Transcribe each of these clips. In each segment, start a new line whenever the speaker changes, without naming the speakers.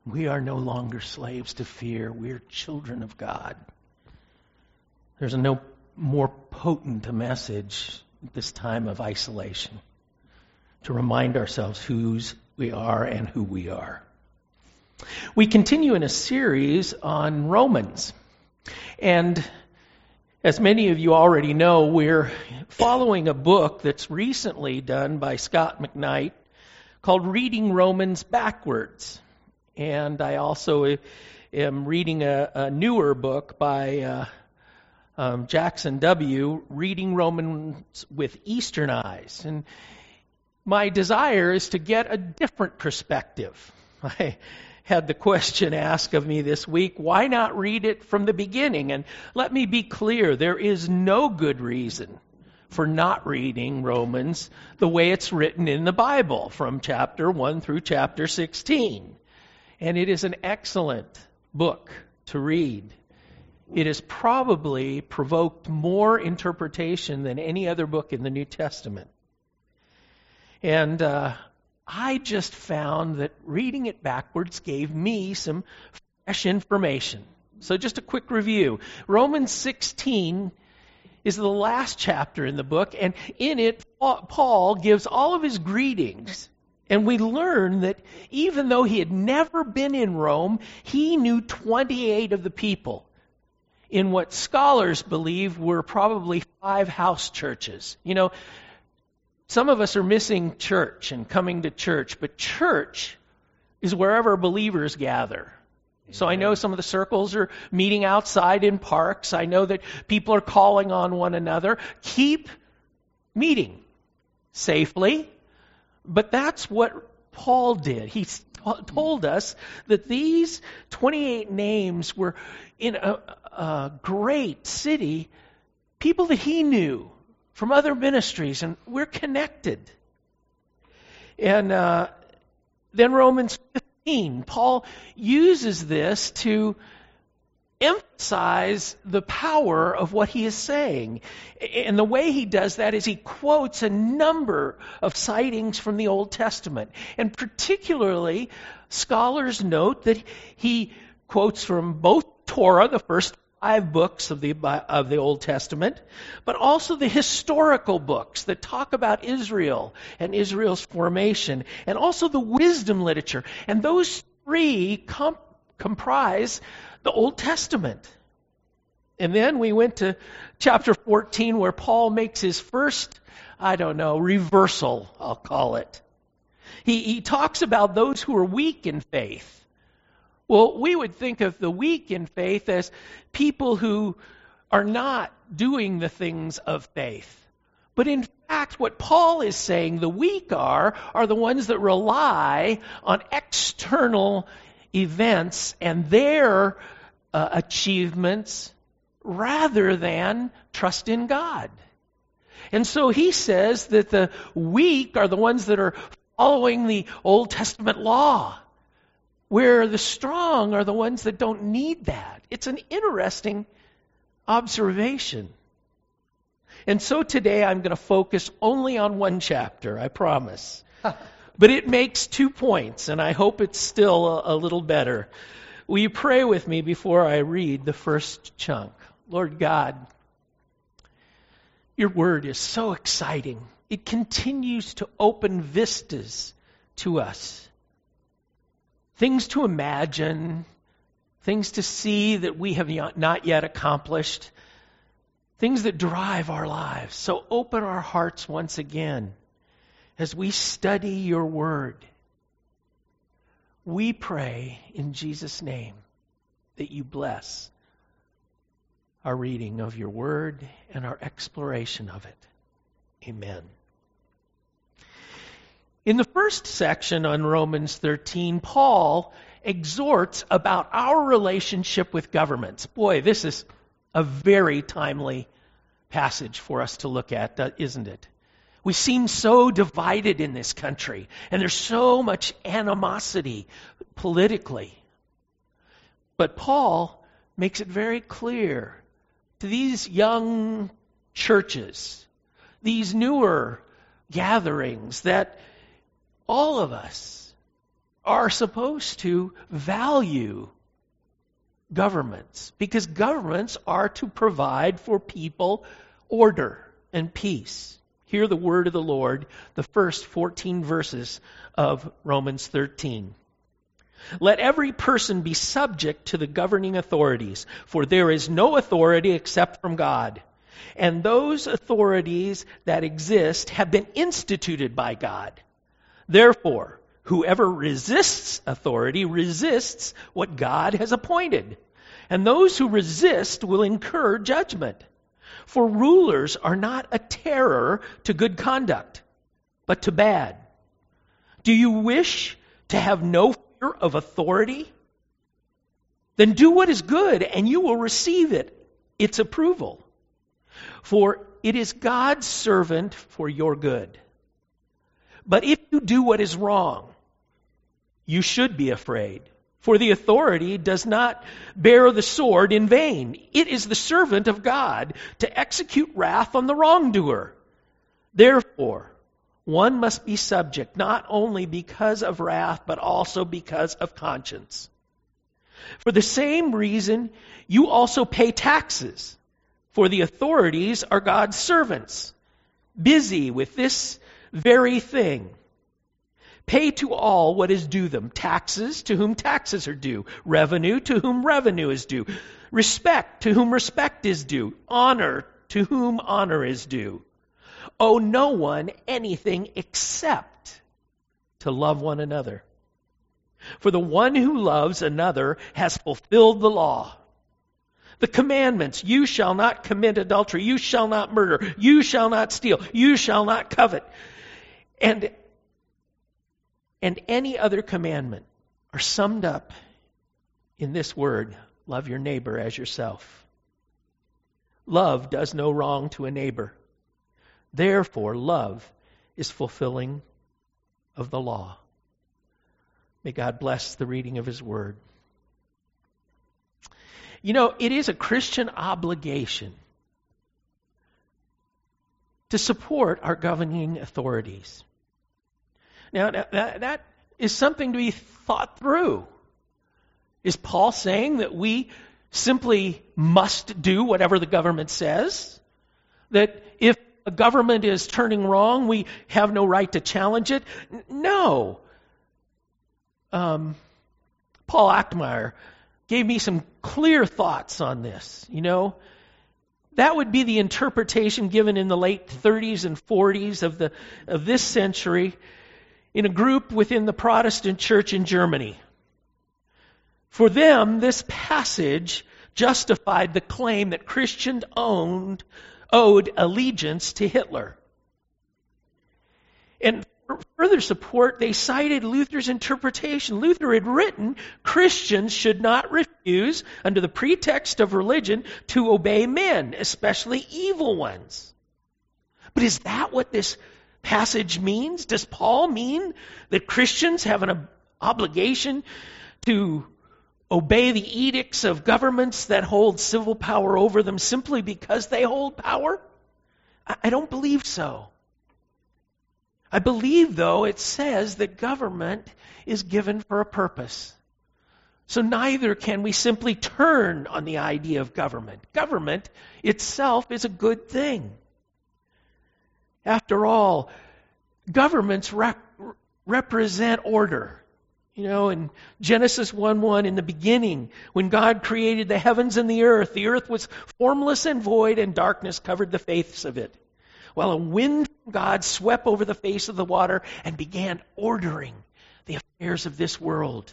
We are no longer slaves to fear. We're children of God. There's no more potent a message at this time of isolation to remind ourselves whose we are and who we are. We continue in a series on Romans. And as many of you already know, we're following a book that's recently done by Scott McKnight called Reading Romans Backwards. And I also am reading a newer book by Jackson W., Reading Romans with Eastern Eyes. And my desire is to get a different perspective. I had the question asked of me this week, why not read it from the beginning? And let me be clear, there is no good reason for not reading Romans the way it's written in the Bible, from chapter 1 through chapter 16. And it is an excellent book to read. It has probably provoked more interpretation than any other book in the New Testament. And I just found that reading it backwards gave me some fresh information. So just a quick review. Romans 16 is the last chapter in the book, and in it, Paul gives all of his greetings. And we learn that even though he had never been in Rome, he knew 28 of the people in what scholars believe were probably 5 house churches. You know, some of us are missing church and coming to church, but church is wherever believers gather. So I know some of the circles are meeting outside in parks. I know that people are calling on one another. Keep meeting safely. But that's what Paul did. He told us that these 28 names were in a great city, people that he knew from other ministries, and we're connected. And then Romans 15, Paul uses this to emphasize the power of what he is saying. And the way he does that is he quotes a number of sightings from the Old Testament. And particularly, scholars note that he quotes from both Torah, the first 5 books of the Old Testament, but also the historical books that talk about Israel and Israel's formation, and also the wisdom literature. And those 3 comprise the Old Testament. And then we went to chapter 14 where Paul makes his first, reversal, I'll call it. He talks about those who are weak in faith. Well, we would think of the weak in faith as people who are not doing the things of faith. But in fact, what Paul is saying the weak are the ones that rely on external events and their achievements rather than trust in God. And so he says that the weak are the ones that are following the Old Testament law, where the strong are the ones that don't need that. It's an interesting observation. And so today I'm going to focus only on one chapter, I promise. But it makes 2 points, and I hope it's still a little better. Will you pray with me before I read the first chunk? Lord God, your word is so exciting. It continues to open vistas to us. Things to imagine, things to see that we have not yet accomplished, things that drive our lives. So open our hearts once again as we study your word. We pray in Jesus' name that you bless our reading of your word and our exploration of it. Amen. In the first section on Romans 13, Paul exhorts about our relationship with governments. Boy, this is a very timely passage for us to look at, isn't it? We seem so divided in this country, and there's so much animosity politically. But Paul makes it very clear to these young churches, these newer gatherings, that all of us are supposed to value governments, because governments are to provide for people order and peace. Hear the word of the Lord, the first 14 verses of Romans 13. Let every person be subject to the governing authorities, for there is no authority except from God. And those authorities that exist have been instituted by God. Therefore, whoever resists authority resists what God has appointed. And those who resist will incur judgment. For rulers are not a terror to good conduct, but to bad. Do you wish to have no fear of authority? Then do what is good, and you will receive its approval. For it is God's servant for your good. But if you do what is wrong, you should be afraid. For the authority does not bear the sword in vain. It is the servant of God to execute wrath on the wrongdoer. Therefore, one must be subject not only because of wrath, but also because of conscience. For the same reason, you also pay taxes, for the authorities are God's servants, busy with this very thing. Pay to all what is due them. Taxes to whom taxes are due. Revenue to whom revenue is due. Respect to whom respect is due. Honor to whom honor is due. Owe no one anything except to love one another. For the one who loves another has fulfilled the law. The commandments, you shall not commit adultery, you shall not murder, you shall not steal, you shall not covet, and any other commandment are summed up in this word, love your neighbor as yourself. Love does no wrong to a neighbor. Therefore, love is fulfilling of the law. May God bless the reading of His word. You know, it is a Christian obligation to support our governing authorities. Now, that is something to be thought through. Is Paul saying that we simply must do whatever the government says? That if a government is turning wrong, we have no right to challenge it? No. Paul Achtemeier gave me some clear thoughts on this. You know, that would be the interpretation given in the late 30s and 40s of this century in a group within the Protestant church in Germany. For them, this passage justified the claim that Christians owed allegiance to Hitler. And for further support, they cited Luther's interpretation. Luther had written, Christians should not refuse, under the pretext of religion, to obey men, especially evil ones. But is that what this passage means? Does Paul mean that Christians have an obligation to obey the edicts of governments that hold civil power over them simply because they hold power? I don't believe so. I believe, though, it says that government is given for a purpose. So neither can we simply turn on the idea of government. Government itself is a good thing. After all, governments represent order. You know, in Genesis 1:1, in the beginning, when God created the heavens and the earth was formless and void, and darkness covered the face of it. While a wind from God swept over the face of the water and began ordering the affairs of this world.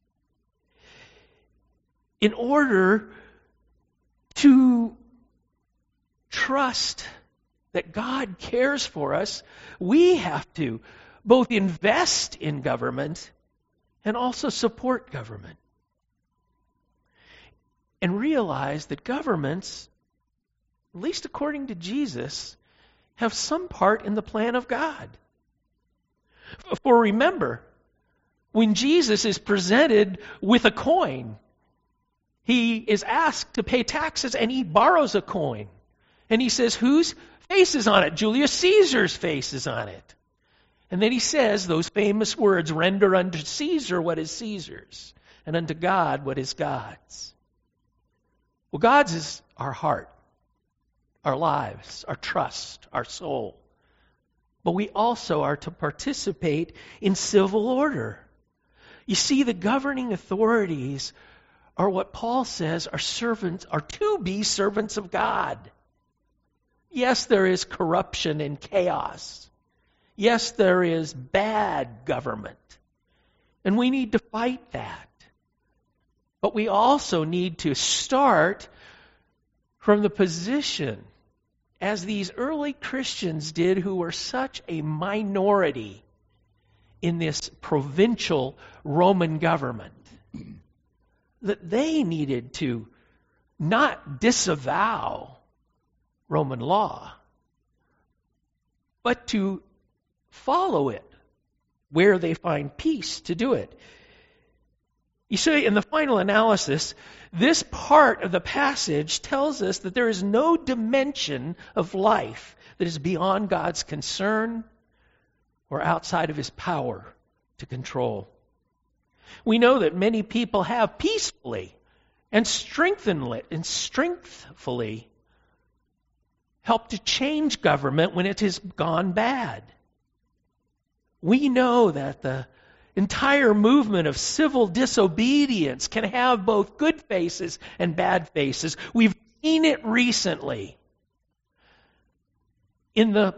In order to trust that God cares for us, we have to both invest in government and also support government. And realize that governments, at least according to Jesus, have some part in the plan of God. For remember, when Jesus is presented with a coin, he is asked to pay taxes and he borrows a coin. And he says, whose face is on it? Julius Caesar's face is on it. And then he says those famous words, render unto Caesar what is Caesar's, and unto God what is God's. Well, God's is our heart, our lives, our trust, our soul. But we also are to participate in civil order. You see, the governing authorities are what Paul says are to be servants of God. Yes, there is corruption and chaos. Yes, there is bad government. And we need to fight that. But we also need to start from the position, as these early Christians did, who were such a minority in this provincial Roman government, that they needed to not disavow Roman law, but to follow it where they find peace to do it. You see, in the final analysis, this part of the passage tells us that there is no dimension of life that is beyond God's concern or outside of His power to control. We know that many people have peacefully and strengthfully helped to change government when it has gone bad. We know that the entire movement of civil disobedience can have both good faces and bad faces. We've seen it recently in the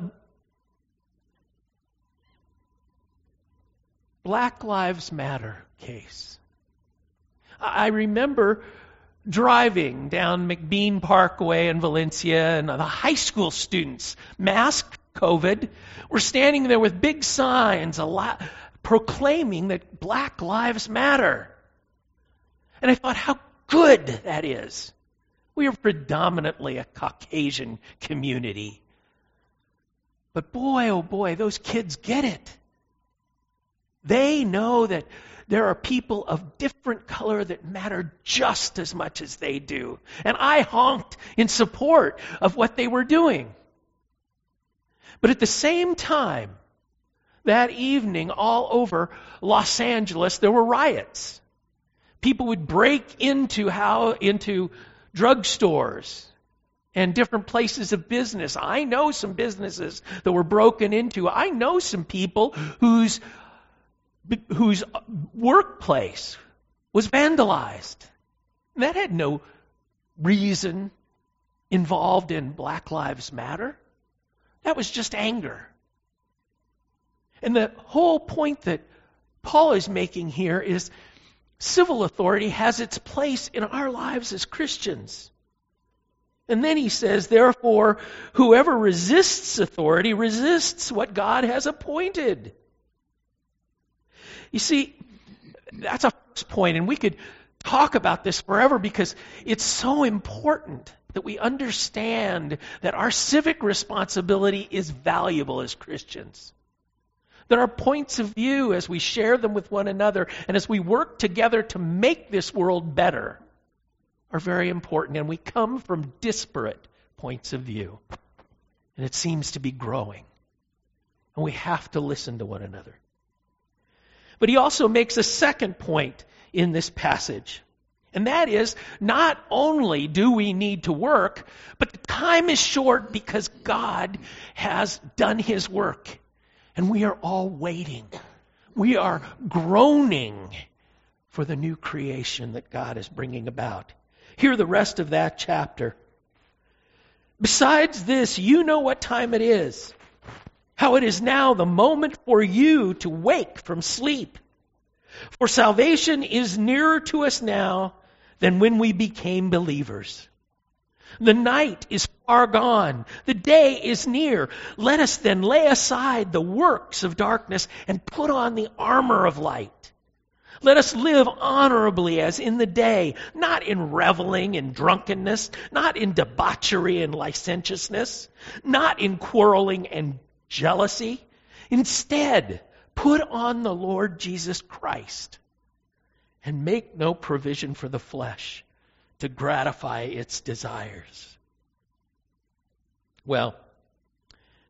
Black Lives Matter case. I remember driving down McBean Parkway in Valencia, and the high school students, masked COVID, were standing there with big signs proclaiming that Black Lives Matter. And I thought, how good that is. We are predominantly a Caucasian community. But boy, oh boy, those kids get it. They know that there are people of different color that matter just as much as they do. And I honked in support of what they were doing. But at the same time, that evening, all over Los Angeles, there were riots. People would break into drugstores and different places of business. I know some businesses that were broken into. I know some people whose workplace was vandalized. That had no reason involved in Black Lives Matter. That was just anger. And the whole point that Paul is making here is civil authority has its place in our lives as Christians. And then he says, therefore, whoever resists authority resists what God has appointed. You see, that's a first point, and we could talk about this forever because it's so important that we understand that our civic responsibility is valuable as Christians. That our points of view, as we share them with one another and as we work together to make this world better, are very important. And we come from disparate points of view. And it seems to be growing. And we have to listen to one another. But he also makes a second point in this passage. And that is, not only do we need to work, but the time is short because God has done His work. And we are all waiting. We are groaning for the new creation that God is bringing about. Hear the rest of that chapter. Besides this, you know what time it is. How it is now the moment for you to wake from sleep. For salvation is nearer to us now than when we became believers. The night is far gone. The day is near. Let us then lay aside the works of darkness and put on the armor of light. Let us live honorably as in the day, not in reveling and drunkenness, not in debauchery and licentiousness, not in quarreling and jealousy. Instead, put on the Lord Jesus Christ and make no provision for the flesh to gratify its desires. Well,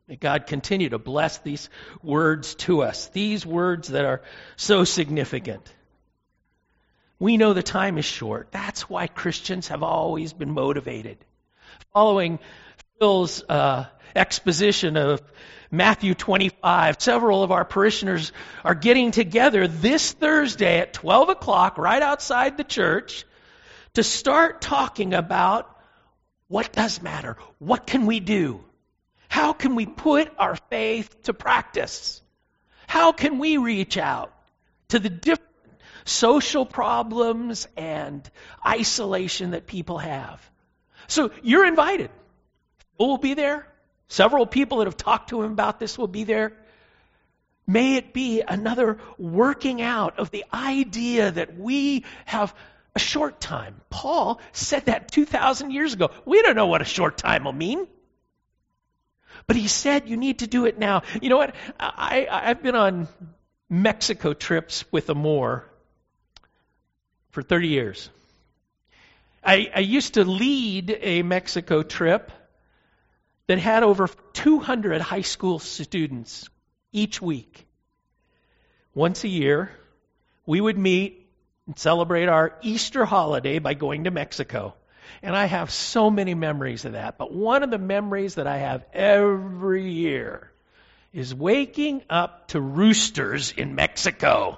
May God continue to bless these words to us, these words that are so significant. We know the time is short. That's why Christians have always been motivated. Following Phil's exposition of Matthew 25, several of our parishioners are getting together this Thursday at 12 o'clock right outside the church to start talking about what does matter. What can we do? How can we put our faith to practice? How can we reach out to the different social problems and isolation that people have? So you're invited. Phil will be there. Several people that have talked to him about this will be there. May it be another working out of the idea that we have a short time. Paul said that 2,000 years ago. We don't know what a short time will mean. But he said you need to do it now. You know what? I've been on Mexico trips with Amor for 30 years. I used to lead a Mexico trip that had over 200 high school students each week. Once a year, we would meet and celebrate our Easter holiday by going to Mexico. And I have so many memories of that. But one of the memories that I have every year is waking up to roosters in Mexico.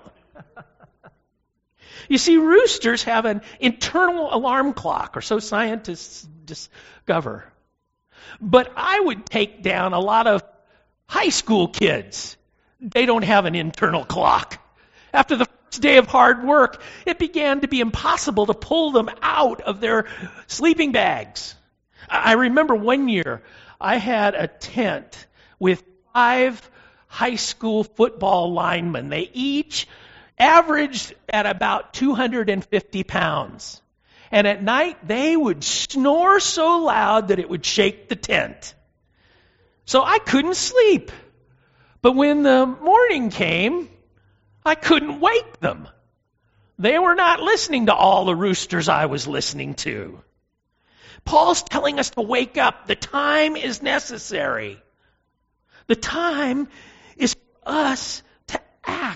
You see, roosters have an internal alarm clock, or so scientists discover. But I would take down a lot of high school kids. They don't have an internal clock. After the first day of hard work, it began to be impossible to pull them out of their sleeping bags. I remember one year I had a tent with 5 high school football linemen. They each averaged at about 250 pounds. And at night, they would snore so loud that it would shake the tent. So I couldn't sleep. But when the morning came, I couldn't wake them. They were not listening to all the roosters I was listening to. Paul's telling us to wake up. The time is necessary. The time is for us to act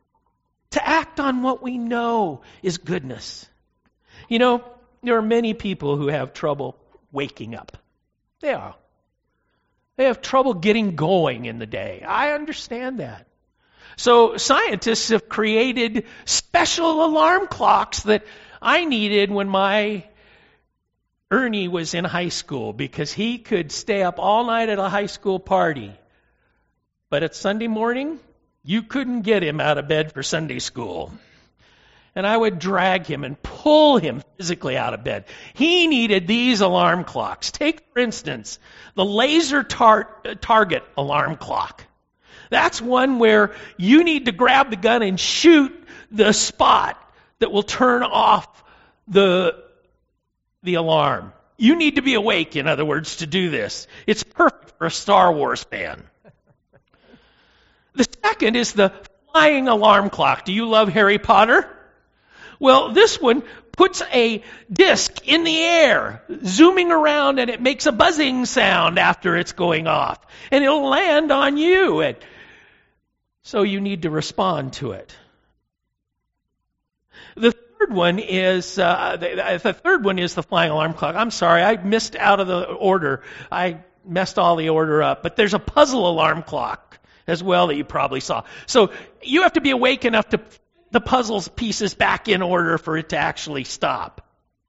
on what we know is goodness. You know, there are many people who have trouble waking up. They have trouble getting going in the day. I understand that. So scientists have created special alarm clocks that I needed when my Ernie was in high school, because he could stay up all night at a high school party. But at Sunday morning, you couldn't get him out of bed for Sunday school. And I would drag him and pull him physically out of bed. He needed these alarm clocks. Take, for instance, the laser target alarm clock. That's one where you need to grab the gun and shoot the spot that will turn off the alarm. You need to be awake, in other words, to do this. It's perfect for a Star Wars fan. The second is the flying alarm clock. Do you love Harry Potter? Well, this one puts a disc in the air, zooming around, and it makes a buzzing sound after it's going off. And it'll land on you. And so you need to respond to it. The third one is the flying alarm clock. I'm sorry, I missed out of the order. I messed all the order up. But there's a puzzle alarm clock as well that you probably saw. So you have to be awake enough to put the puzzle's pieces back in order for it to actually stop.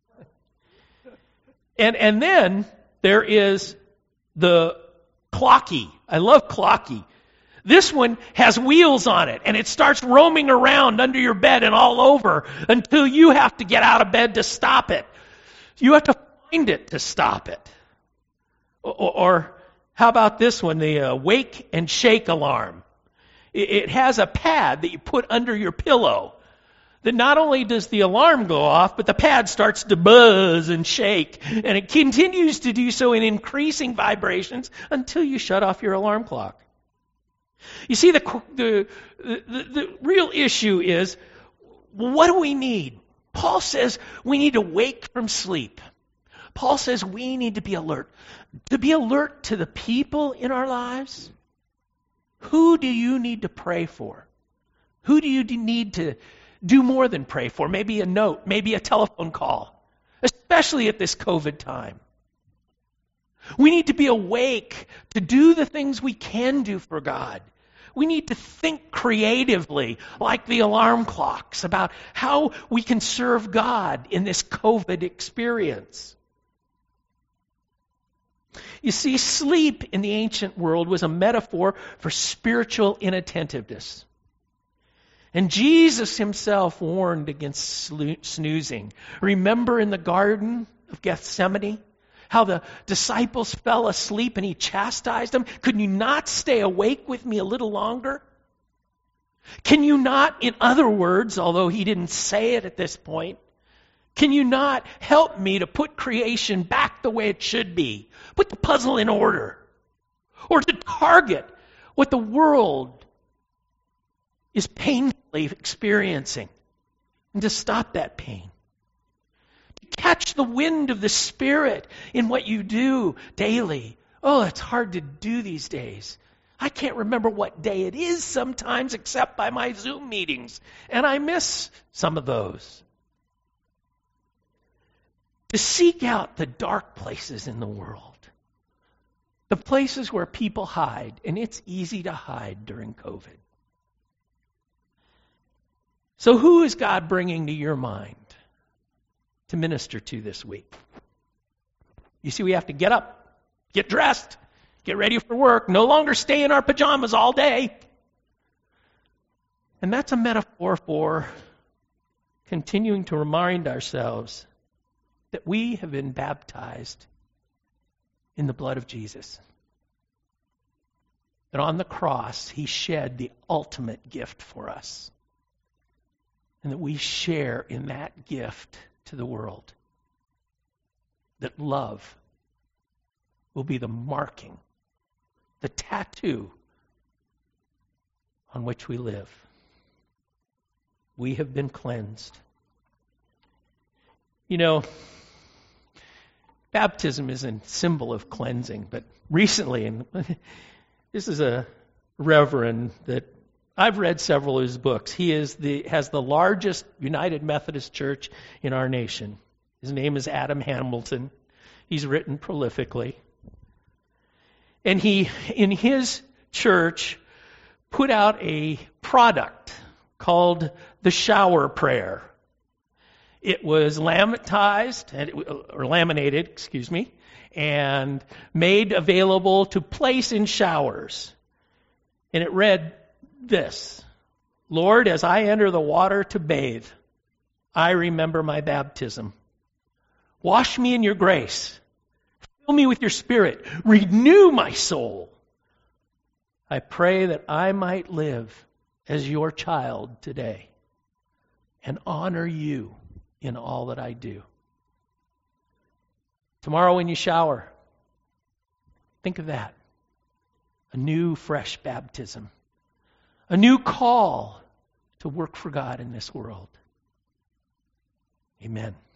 And then there is the clocky. I love clocky. This one has wheels on it, and it starts roaming around under your bed and all over until you have to get out of bed to stop it. You have to find it to stop it. Or how about this one, the wake and shake alarm? It has a pad that you put under your pillow. That not only does the alarm go off, but the pad starts to buzz and shake. And it continues to do so in increasing vibrations until you shut off your alarm clock. You see, the real issue is, what do we need? Paul says we need to wake from sleep. Paul says we need to be alert. To be alert to the people in our lives. Who do you need to pray for? Who do you need to do more than pray for? Maybe a note, maybe a telephone call, especially at this COVID time. We need to be awake to do the things we can do for God. We need to think creatively, like the alarm clocks, about how we can serve God in this COVID experience. You see, sleep in the ancient world was a metaphor for spiritual inattentiveness. And Jesus himself warned against snoozing. Remember in the Garden of Gethsemane? How the disciples fell asleep and he chastised them. Could you not stay awake with me a little longer? Can you not, in other words, although he didn't say it at this point, can you not help me to put creation back the way it should be? Put the puzzle in order. Or to target what the world is painfully experiencing. And to stop that pain. Catch the wind of the Spirit in what you do daily. Oh, it's hard to do these days. I can't remember what day it is sometimes except by my Zoom meetings. And I miss some of those. To seek out the dark places in the world. The places where people hide. And it's easy to hide during COVID. So who is God bringing to your mind to minister to this week? You see, we have to get up, get dressed, get ready for work, no longer stay in our pajamas all day. And that's a metaphor for continuing to remind ourselves that we have been baptized in the blood of Jesus. That on the cross, he shed the ultimate gift for us. And that we share in that gift to the world. That love will be the marking, the tattoo on which we live. We have been cleansed. You know, baptism is a symbol of cleansing, but recently, and this is a reverend that I've read several of his books. He has the largest United Methodist Church in our nation. His name is Adam Hamilton. He's written prolifically. And he, in his church, put out a product called the shower prayer. It was laminated, and made available to place in showers. And it read this: Lord, as I enter the water to bathe, I remember my baptism. Wash me in your grace. Fill me with your Spirit. Renew my soul. I pray that I might live as your child today and honor you in all that I do. Tomorrow when you shower, think of that. A new, fresh baptism. A new call to work for God in this world. Amen.